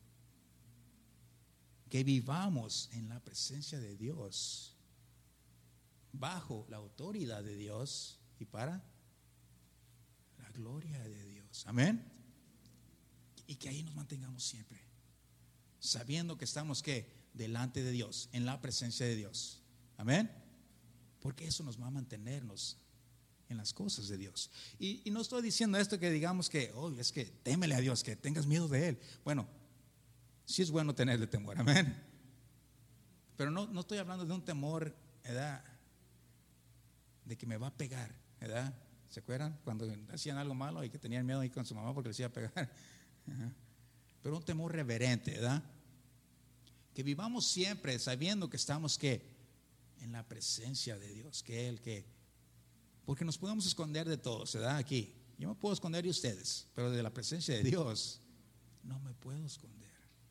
Que vivamos en la presencia de Dios bajo la autoridad de Dios y para la gloria de Dios. Amén. Y que ahí nos mantengamos siempre, sabiendo que estamos ¿qué? Delante de Dios, en la presencia de Dios. Amén. Porque eso nos va a mantenernos en las cosas de Dios. Y, y no estoy diciendo esto que digamos que, oh, es que témele a Dios, que tengas miedo de Él. Bueno, sí es bueno tenerle temor, amén. Pero no, no estoy hablando de un temor, ¿verdad? De que me va a pegar, ¿verdad? ¿Se acuerdan? Cuando hacían algo malo y que tenían miedo ahí con su mamá porque les iba a pegar. Pero un temor reverente, ¿verdad? Que vivamos siempre sabiendo que estamos que en la presencia de Dios, que Él que, porque nos podemos esconder de todo, se da aquí. Yo me puedo esconder de ustedes, pero de la presencia de Dios no me puedo esconder.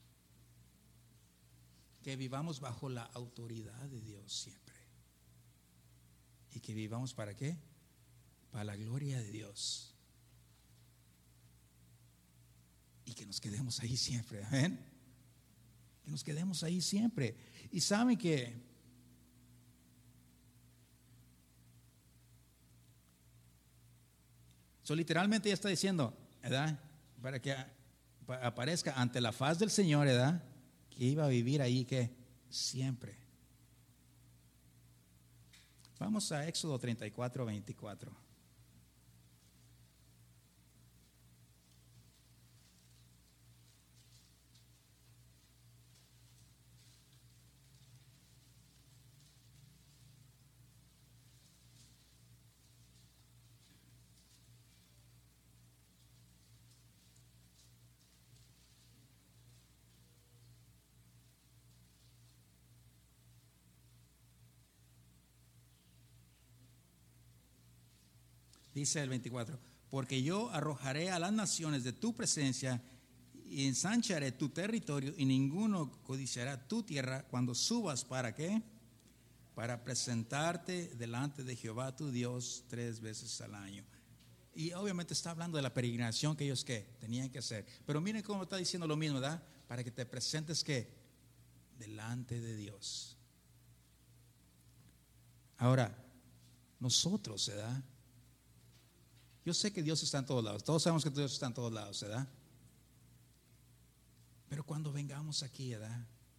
Que vivamos bajo la autoridad de Dios siempre. Y que vivamos ¿para qué? Para la gloria de Dios. Y que nos quedemos ahí siempre, amén. Que nos quedemos ahí siempre. Y saben que so, literalmente ya está diciendo, ¿verdad? Para que aparezca ante la faz del Señor, ¿verdad? Que iba a vivir ahí que siempre. Vamos a Éxodo treinta y cuatro, veinticuatro. Dice el veinticuatro, porque yo arrojaré a las naciones de tu presencia y ensancharé tu territorio y ninguno codiciará tu tierra cuando subas ¿para qué? Para presentarte delante de Jehová tu Dios tres veces al año. Y obviamente está hablando de la peregrinación que ellos ¿qué? Tenían que hacer. Pero miren cómo está diciendo lo mismo, ¿verdad? Para que te presentes ¿qué? Delante de Dios. Ahora, nosotros, ¿verdad? Yo sé que Dios está en todos lados. Todos sabemos que Dios está en todos lados, ¿verdad? Pero cuando vengamos aquí, ¿verdad?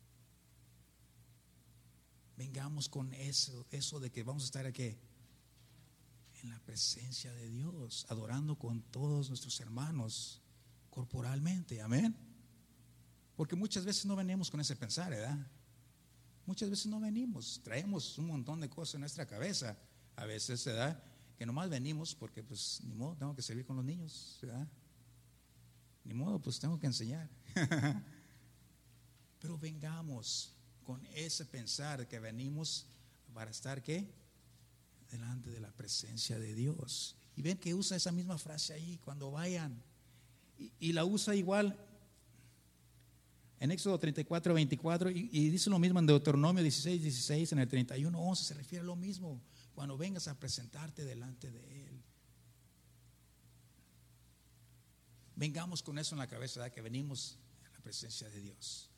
Vengamos con eso, eso de que vamos a estar aquí en la presencia de Dios, adorando con todos nuestros hermanos corporalmente, amén. Porque muchas veces no venimos con ese pensar, ¿verdad? Muchas veces no venimos, traemos un montón de cosas en nuestra cabeza, a veces, ¿verdad? Que nomás venimos porque pues ni modo, tengo que servir con los niños, ¿verdad? Ni modo, pues tengo que enseñar. Pero vengamos con ese pensar que venimos para estar ¿qué? Delante de la presencia de Dios. Y ven que usa esa misma frase ahí cuando vayan. Y, y la usa igual en Éxodo treinta y cuatro, veinticuatro y, y dice lo mismo en Deuteronomio dieciséis, dieciséis, en el treinta y uno, once, se refiere a lo mismo. Cuando vengas a presentarte delante de Él. Vengamos con eso en la cabeza, ¿verdad? Que venimos en la presencia de Dios.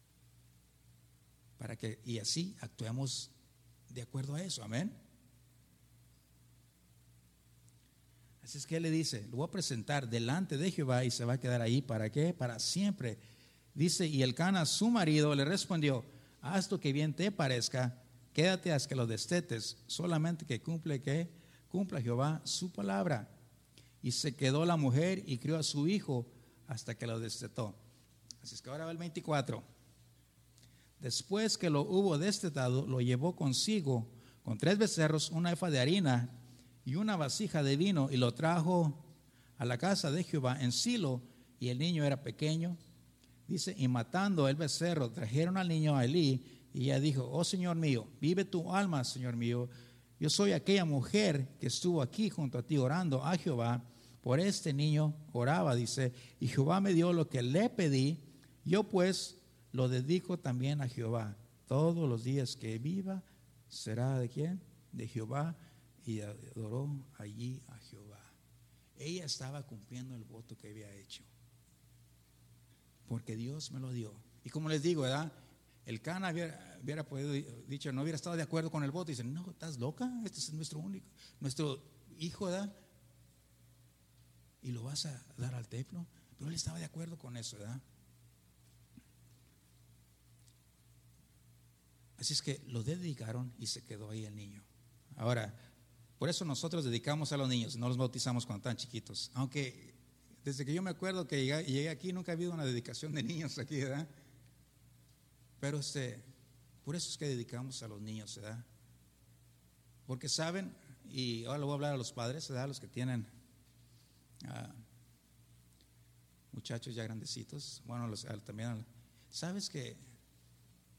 Para que, y así actuemos de acuerdo a eso, amén. Así es que Él le dice, lo voy a presentar delante de Jehová y se va a quedar ahí, ¿para qué? Para siempre. Dice, y Elcana, su marido, le respondió, haz lo que bien te parezca, quédate hasta que lo destetes, solamente que cumple que cumpla Jehová su palabra. Y se quedó la mujer y crió a su hijo hasta que lo destetó. Así es que ahora va el veinticuatro. Después que lo hubo destetado, lo llevó consigo con tres becerros, una efa de harina y una vasija de vino, y lo trajo a la casa de Jehová en Silo, y el niño era pequeño. Dice, y matando el becerro, trajeron al niño a Elí. Y ella dijo, oh Señor mío, vive tu alma, Señor mío. Yo soy aquella mujer que estuvo aquí junto a ti orando a Jehová. Por este niño oraba, dice, y Jehová me dio lo que le pedí. Yo pues lo dedico también a Jehová. Todos los días que viva será de quién? De Jehová. Y adoró allí a Jehová. Ella estaba cumpliendo el voto que había hecho. Porque Dios me lo dio. Y como les digo, ¿verdad? El Cana hubiera, hubiera podido, dicho, no hubiera estado de acuerdo con el voto. Dicen, no, ¿estás loca? Este es nuestro único, nuestro hijo, ¿verdad? Y lo vas a dar al templo. Pero él estaba de acuerdo con eso, ¿verdad? Así es que lo dedicaron y se quedó ahí el niño. Ahora, por eso nosotros dedicamos a los niños, no los bautizamos cuando están chiquitos. Aunque desde que yo me acuerdo que llegué, llegué aquí, nunca ha habido una dedicación de niños aquí, ¿verdad? Pero este, por eso es que dedicamos a los niños, ¿verdad? Porque saben, y ahora le voy a hablar a los padres, ¿verdad? Los que tienen uh, muchachos ya grandecitos, bueno, los, también, ¿sabes que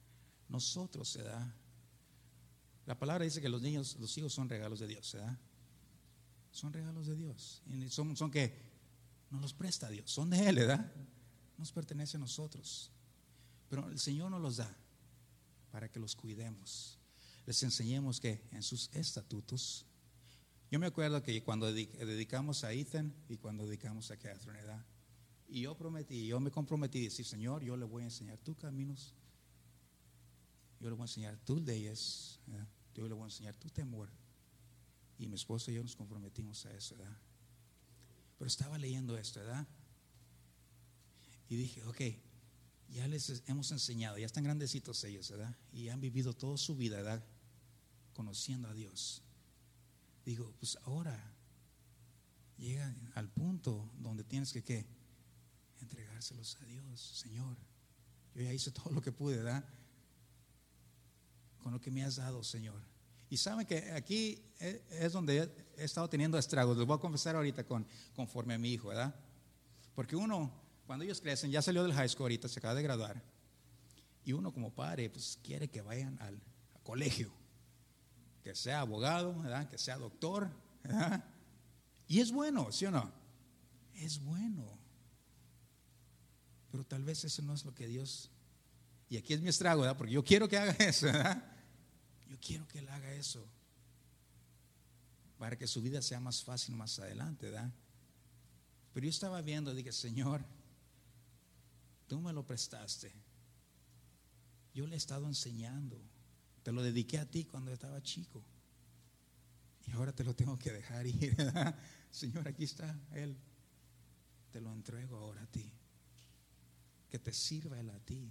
nosotros, ¿verdad? La palabra dice que los niños, los hijos son regalos de Dios, ¿verdad? Son regalos de Dios. Y son, son que nos los presta Dios, son de Él, ¿verdad? Nos pertenece a nosotros. Pero el Señor nos los da para que los cuidemos. Les enseñemos que en sus estatutos. Yo me acuerdo que cuando dedicamos a Ethan y cuando dedicamos a Catherine, ¿verdad? Y yo prometí, yo me comprometí a decir, Señor, yo le voy a enseñar tus caminos. Yo le voy a enseñar tus leyes, ¿verdad? Yo le voy a enseñar tu temor. Y mi esposo y yo nos comprometimos a eso, ¿verdad? Pero estaba leyendo esto, ¿verdad? Y dije, ok, ya les hemos enseñado, ya están grandecitos ellos, ¿verdad? Y han vivido toda su vida, ¿verdad? Conociendo a Dios. Digo, pues ahora llega al punto donde tienes que, ¿qué? Entregárselos a Dios. Señor, yo ya hice todo lo que pude, ¿verdad? Con lo que me has dado, Señor. Y saben que aquí es donde he estado teniendo estragos. Les voy a confesar ahorita con, conforme a mi hijo, ¿verdad? Porque uno, cuando ellos crecen, ya salió del high school ahorita, se acaba de graduar. Y uno como padre, pues quiere que vayan al, al colegio. Que sea abogado, ¿verdad? Que sea doctor, ¿verdad? Y es bueno, ¿sí o no? Es bueno. Pero tal vez eso no es lo que Dios... Y aquí es mi estrago, ¿verdad? Porque yo quiero que haga eso, ¿verdad? Yo quiero que Él haga eso para que su vida sea más fácil más adelante, ¿verdad? Pero yo estaba viendo, dije, Señor, tú me lo prestaste. Yo le he estado enseñando. Te lo dediqué a ti cuando estaba chico. Y ahora te lo tengo que dejar ir, ¿verdad? Señor, aquí está Él. Te lo entrego ahora a ti. Que te sirva Él a ti.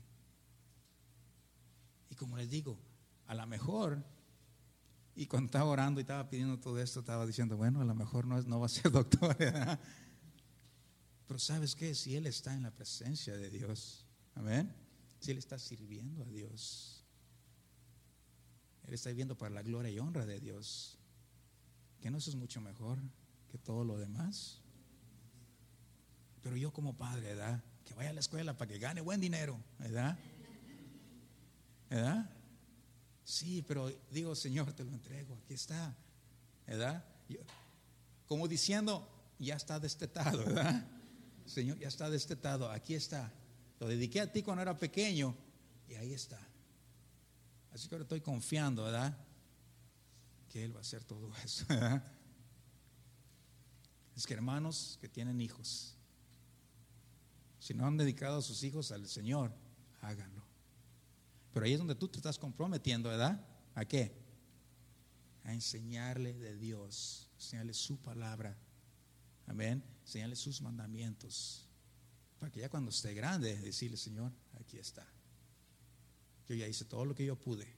Y como les digo, a lo mejor, y cuando estaba orando y estaba pidiendo todo esto, estaba diciendo, bueno, a lo mejor no, es, no va a ser doctor, ¿verdad? Pero ¿sabes qué? Si Él está en la presencia de Dios, amén, si Él está sirviendo a Dios, Él está viviendo para la gloria y honra de Dios, que no eso es mucho mejor que todo lo demás. Pero yo como padre, ¿verdad? Que vaya a la escuela para que gane buen dinero, ¿verdad? ¿Verdad? Sí, pero digo, Señor, te lo entrego, aquí está, ¿verdad? Yo, como diciendo, ya está destetado, ¿verdad? Señor, ya está destetado, aquí está. Lo dediqué a ti cuando era pequeño y ahí está. Así que ahora estoy confiando, ¿verdad? Que Él va a hacer todo eso, ¿verdad? Es que hermanos que tienen hijos, si no han dedicado a sus hijos al Señor, háganlo. Pero ahí es donde tú te estás comprometiendo, ¿verdad? ¿A qué? A enseñarle de Dios, enseñarle su palabra, amén, enseñarle sus mandamientos, para que ya cuando esté grande, decirle, Señor, aquí está. Yo ya hice todo lo que yo pude.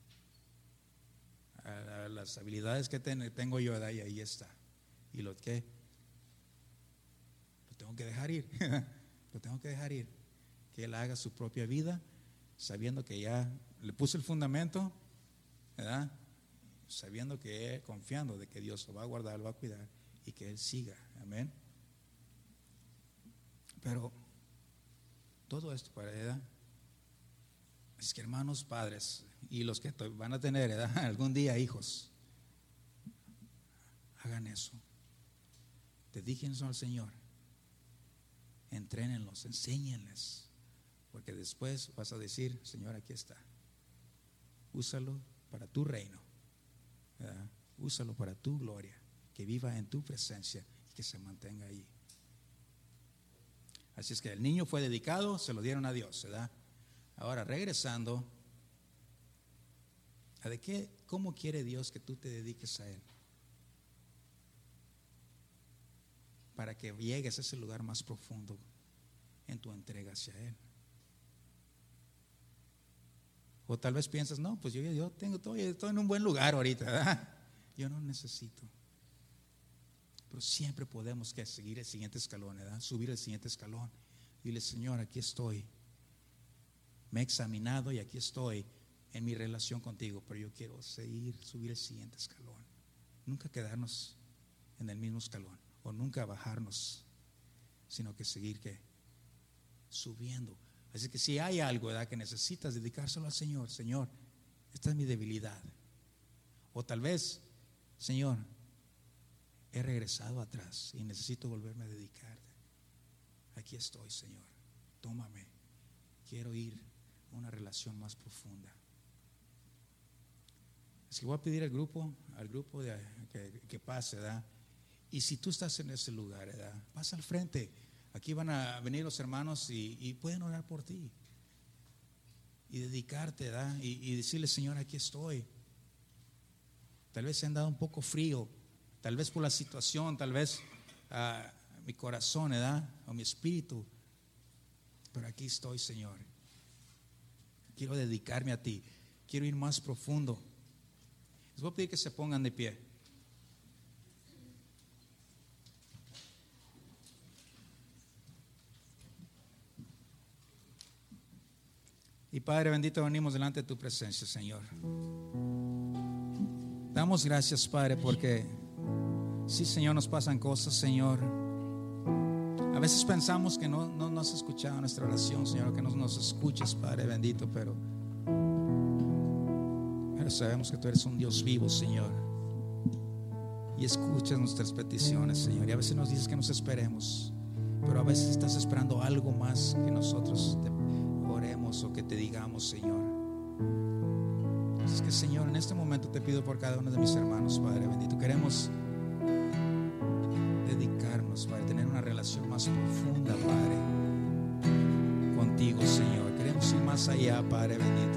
A, a las habilidades que ten, tengo yo, ¿verdad? Y ahí está. Y lo que lo tengo que dejar ir, lo tengo que dejar ir, que Él haga su propia vida, sabiendo que ya le puse el fundamento, ¿verdad? Sabiendo que, confiando de que Dios lo va a guardar, lo va a cuidar y que Él siga, amén. Pero todo esto para ¿verdad? Es que hermanos padres y los que van a tener ¿verdad? Algún día hijos, hagan eso, dedíquense al Señor, entrénenlos, enséñenles. Porque después vas a decir, Señor, aquí está. Úsalo para tu reino, ¿verdad? Úsalo para tu gloria, que viva en tu presencia y que se mantenga ahí. Así es que el niño fue dedicado, se lo dieron a Dios, ¿verdad? Ahora regresando, ¿a de qué, cómo quiere Dios que tú te dediques a Él? Para que llegues a ese lugar más profundo en tu entrega hacia Él. O tal vez piensas, no, pues yo, yo tengo todo, estoy en un buen lugar ahorita, ¿verdad? Yo no necesito. Pero siempre podemos que seguir el siguiente escalón, ¿verdad? Subir el siguiente escalón. Dile, Señor, aquí estoy. Me he examinado y aquí estoy en mi relación contigo, pero yo quiero seguir, subir el siguiente escalón. Nunca quedarnos en el mismo escalón o nunca bajarnos, sino que seguir que subiendo Así que si hay algo, ¿verdad?, que necesitas dedicárselo al Señor, Señor, esta es mi debilidad. O tal vez, Señor, he regresado atrás y necesito volverme a dedicarte. Aquí estoy, Señor, tómame. Quiero ir a una relación más profunda. Así que voy a pedir al grupo, al grupo de, que, que pase, ¿verdad? Y si tú estás en ese lugar, ¿verdad?, pasa al frente. Aquí van a venir los hermanos y, y pueden orar por ti y dedicarte, ¿verdad? Y, y decirle, Señor, aquí estoy. Tal vez se han dado un poco frío, tal vez por la situación, tal vez uh, mi corazón, ¿verdad?, o mi espíritu, pero aquí estoy, Señor. Quiero dedicarme a ti, quiero ir más profundo. Les voy a pedir que se pongan de pie. Y Padre bendito, venimos delante de tu presencia, Señor. Damos gracias, Padre, porque sí, Señor, nos pasan cosas, Señor. A veces pensamos que no, no, no has escuchado nuestra oración, Señor, que no nos escuchas, Padre bendito, pero, pero sabemos que tú eres un Dios vivo, Señor, y escuchas nuestras peticiones, Señor. Y a veces nos dices que nos esperemos, pero a veces estás esperando algo más que nosotros te oremos o que te digamos, Señor. Es que, Señor, en este momento te pido por cada uno de mis hermanos, Padre bendito. Queremos dedicarnos, Padre, tener una relación más profunda, Padre, contigo, Señor. Queremos ir más allá, Padre bendito.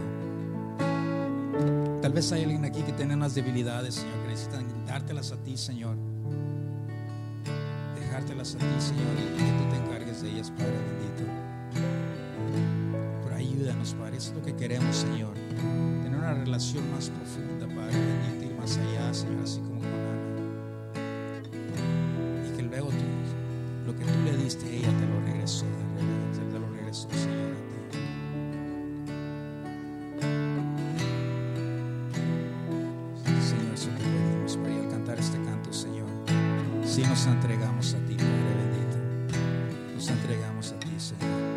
Tal vez hay alguien aquí que tiene unas debilidades, Señor, que necesitan dártelas a ti, Señor. Dejártelas a ti, Señor, y que tú te encargues de ellas, Padre bendito. Pero ayúdanos, Padre, eso es lo que queremos, Señor. Tener una relación más profunda, Padre bendito, ir más allá, Señor, así como con Ana. Y que luego tú, lo que tú le diste a ella, te lo regresó, te lo regresó, Señor, a ti. Señor, eso te pedimos, Padre, y al cantar este canto, Señor, si nos entregamos a ti, Padre bendito, nos entregamos a ti, Señor.